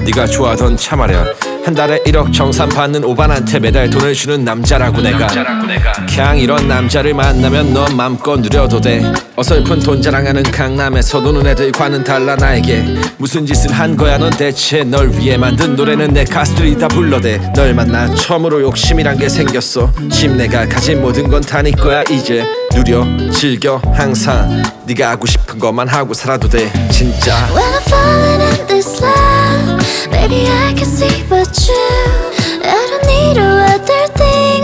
네가 좋아하던 차 마련 한 달에 1억 정산 받는 오반한테 매달 돈을 주는 남자라고 내가 그냥 이런 남자를 만나면 넌 맘껏 누려도 돼 어설픈 돈 자랑하는 강남에서 노는 애들과는 달라 나에게 무슨 짓을 한 거야 넌 대체 널 위해 만든 노래는 내 가수들이 다 불러대 널 만나 처음으로 욕심이란 게 생겼어 집 내가 가진 모든 건 다 네 거야 이제 누려 즐겨 항상 네가 하고 싶은 것만 하고 살아도 돼 진짜 When I'm falling in this love, baby I can see but you I don't need a other thing